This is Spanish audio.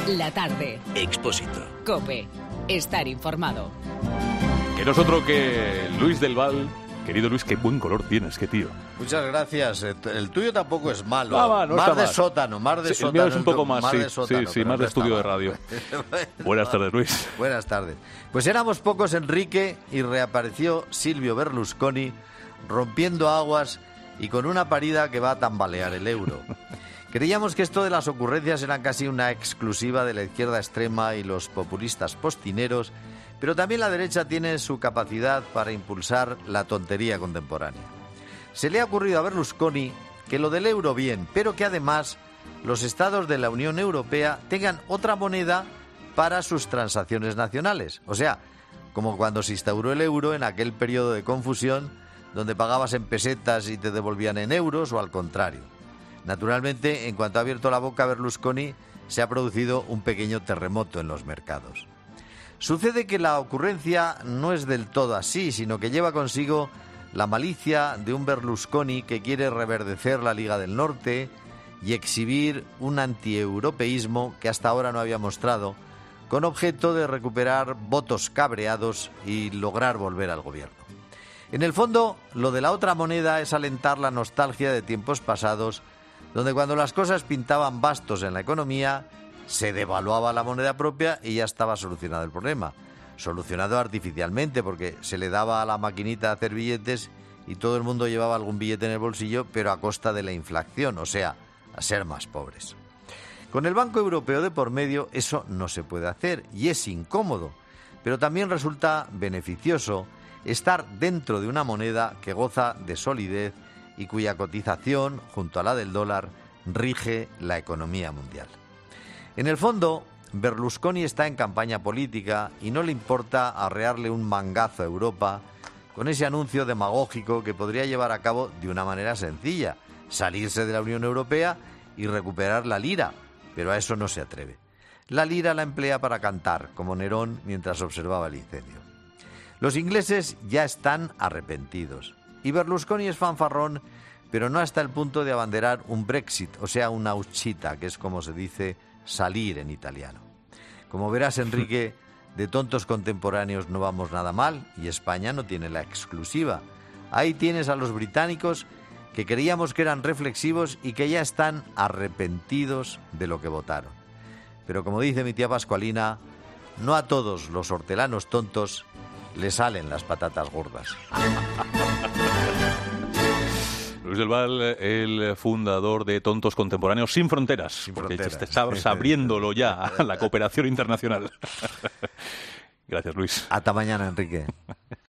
La tarde. Expósito. COPE. Estar informado. Que nosotros que Luis del Val. Querido Luis, qué buen color tienes, qué tío. Muchas gracias. El tuyo tampoco es malo. No más está de mal. sótano, más de sótano. El mío es un poco más, sí, de sótano, sí, más de estudio de radio. Buenas tardes, Luis. Buenas tardes. Pues éramos pocos, Enrique, y reapareció Silvio Berlusconi rompiendo aguas y con una parida que va a tambalear el euro. Creíamos que esto de las ocurrencias eran casi una exclusiva de la izquierda extrema y los populistas postineros, pero también la derecha tiene su capacidad para impulsar la tontería contemporánea. Se le ha ocurrido a Berlusconi que lo del euro bien, pero que además los estados de la Unión Europea tengan otra moneda para sus transacciones nacionales. O sea, como cuando se instauró el euro en aquel periodo de confusión donde pagabas en pesetas y te devolvían en euros o al contrario. Naturalmente, en cuanto ha abierto la boca Berlusconi, se ha producido un pequeño terremoto en los mercados. Sucede que la ocurrencia no es del todo así, sino que lleva consigo la malicia de un Berlusconi que quiere reverdecer la Liga del Norte y exhibir un antieuropeísmo que hasta ahora no había mostrado, con objeto de recuperar votos cabreados y lograr volver al gobierno. En el fondo, lo de la otra moneda es alentar la nostalgia de tiempos pasados, donde cuando las cosas pintaban bastos en la economía, se devaluaba la moneda propia y ya estaba solucionado el problema. Solucionado artificialmente, porque se le daba a la maquinita a hacer billetes y todo el mundo llevaba algún billete en el bolsillo, pero a costa de la inflación, o sea, a ser más pobres. Con el Banco Europeo de por medio eso no se puede hacer y es incómodo, pero también resulta beneficioso estar dentro de una moneda que goza de solidez y cuya cotización, junto a la del dólar, rige la economía mundial. En el fondo, Berlusconi está en campaña política y no le importa arrearle un mangazo a Europa con ese anuncio demagógico que podría llevar a cabo de una manera sencilla, salirse de la Unión Europea y recuperar la lira, pero a eso no se atreve. La lira la emplea para cantar, como Nerón mientras observaba el incendio. Los ingleses ya están arrepentidos y Berlusconi es fanfarrón, pero no hasta el punto de abanderar un Brexit, o sea, una uscita, que es como se dice salir en italiano. Como verás, Enrique, de tontos contemporáneos no vamos nada mal y España no tiene la exclusiva. Ahí tienes a los británicos que creíamos que eran reflexivos y que ya están arrepentidos de lo que votaron. Pero como dice mi tía Pascualina, no a todos los hortelanos tontos le salen las patatas gordas. Luis del Val, el fundador de Tontos Contemporáneos Sin Fronteras, porque estás abriéndolo ya a la cooperación internacional. Gracias, Luis. Hasta mañana, Enrique.